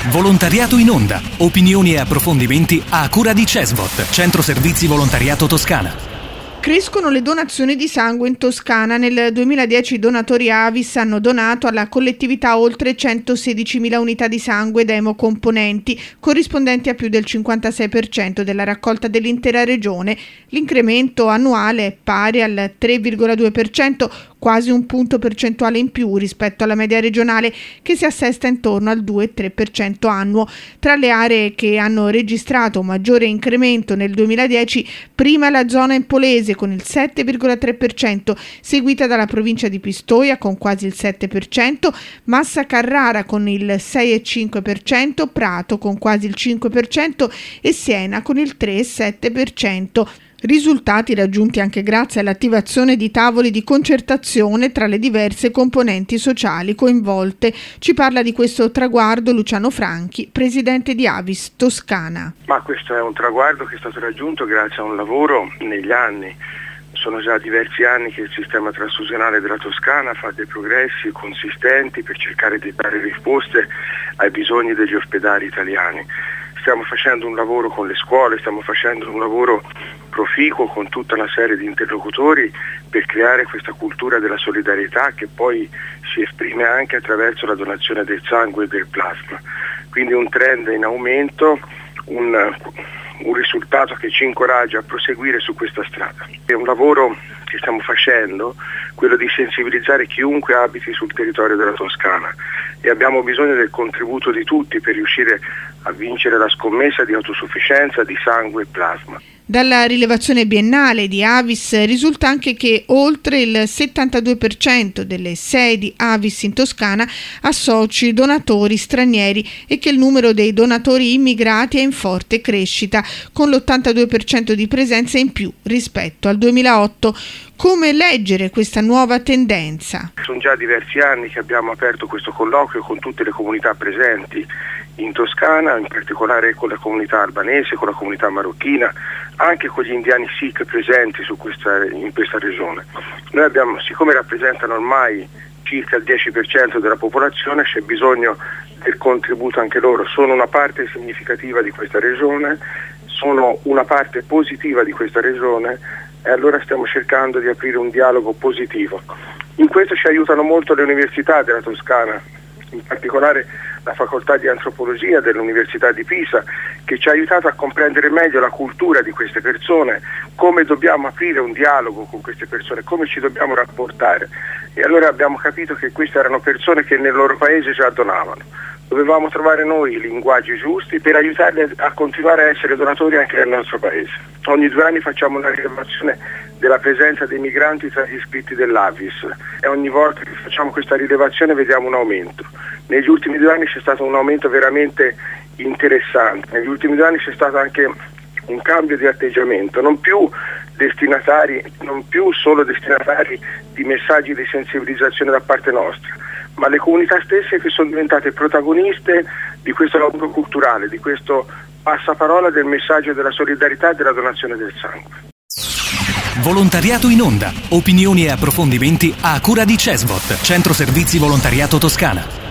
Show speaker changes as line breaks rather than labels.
Volontariato in onda. Opinioni e approfondimenti a cura di CESVOT, Centro Servizi Volontariato Toscana.
Crescono le donazioni di sangue in Toscana. Nel 2010 i donatori Avis hanno donato alla collettività oltre 116.000 unità di sangue da emocomponenti, corrispondenti a più del 56% della raccolta dell'intera regione. L'incremento annuale è pari al 3,2%, quasi un punto percentuale in più rispetto alla media regionale, che si assesta intorno al 2,3% annuo. Tra le aree che hanno registrato un maggiore incremento nel 2010, prima la zona empolese con il 7,3%, seguita dalla provincia di Pistoia con quasi il 7%, Massa Carrara con il 6,5%, Prato con quasi il 5% e Siena con il 3,7%. Risultati raggiunti anche grazie all'attivazione di tavoli di concertazione tra le diverse componenti sociali coinvolte. Ci parla di questo traguardo Luciano Franchi, presidente di Avis Toscana.
Ma questo è un traguardo che è stato raggiunto grazie a un lavoro negli anni. Sono già diversi anni che il sistema trasfusionale della Toscana fa dei progressi consistenti per cercare di dare risposte ai bisogni degli ospedali italiani. Stiamo facendo un lavoro con le scuole, stiamo facendo un lavoro proficuo con tutta una serie di interlocutori per creare questa cultura della solidarietà che poi si esprime anche attraverso la donazione del sangue e del plasma. Quindi un trend in aumento, un risultato che ci incoraggia a proseguire su questa strada. È un lavoro che stiamo facendo, quello di sensibilizzare chiunque abiti sul territorio della Toscana, e abbiamo bisogno del contributo di tutti per riuscire a vincere la scommessa di autosufficienza di sangue e plasma.
Dalla rilevazione biennale di Avis risulta anche che oltre il 72% delle sedi Avis in Toscana ha soci donatori stranieri e che il numero dei donatori immigrati è in forte crescita, con l'82% di presenza in più rispetto al 2008. Come leggere questa nuova tendenza?
Sono già diversi anni che abbiamo aperto questo colloquio con tutte le comunità presenti in Toscana, in particolare con la comunità albanese, con la comunità marocchina, anche con gli indiani Sikh presenti in questa regione. Noi abbiamo, siccome rappresentano ormai circa il 10% della popolazione, c'è bisogno del contributo anche loro. Sono una parte significativa di questa regione, sono una parte positiva di questa regione, e allora stiamo cercando di aprire un dialogo positivo. In questo ci aiutano molto le università della Toscana, in particolare la facoltà di antropologia dell'Università di Pisa, che ci ha aiutato a comprendere meglio la cultura di queste persone, come dobbiamo aprire un dialogo con queste persone, come ci dobbiamo rapportare. E allora abbiamo capito che queste erano persone che nel loro paese già donavano. Dovevamo trovare noi i linguaggi giusti per aiutarli a continuare a essere donatori anche nel nostro paese. Ogni 2 anni facciamo una rilevazione della presenza dei migranti tra gli iscritti dell'Avis e ogni volta che facciamo questa rilevazione vediamo un aumento. Negli ultimi 2 anni c'è stato un aumento veramente interessante. Negli ultimi 2 anni c'è stato anche un cambio di atteggiamento, non più solo destinatari di messaggi di sensibilizzazione da parte nostra, ma le comunità stesse che sono diventate protagoniste di questo lavoro culturale, di questo passaparola del messaggio della solidarietà e della donazione del sangue.
Volontariato in onda. Opinioni e approfondimenti a cura di CESVOT, Centro Servizi Volontariato Toscana.